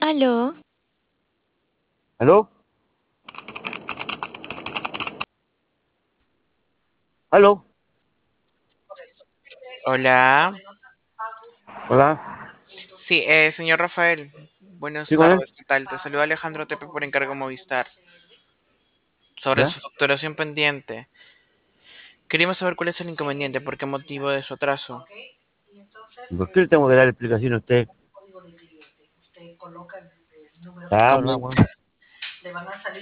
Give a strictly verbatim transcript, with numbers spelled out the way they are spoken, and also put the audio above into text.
Aló, ¿Aló? ¿Aló? Hola. Hola. Sí, eh, señor Rafael. Buenas ¿Sí con él? tardes, ¿qué tal? Te saluda Alejandro Tepe por encargo Movistar. Sobre ¿Ya? su facturación pendiente. Queríamos saber cuál es el inconveniente, por qué motivo de su atraso. ¿Por qué le tengo que dar explicación a usted? Ah, Como, no, bueno.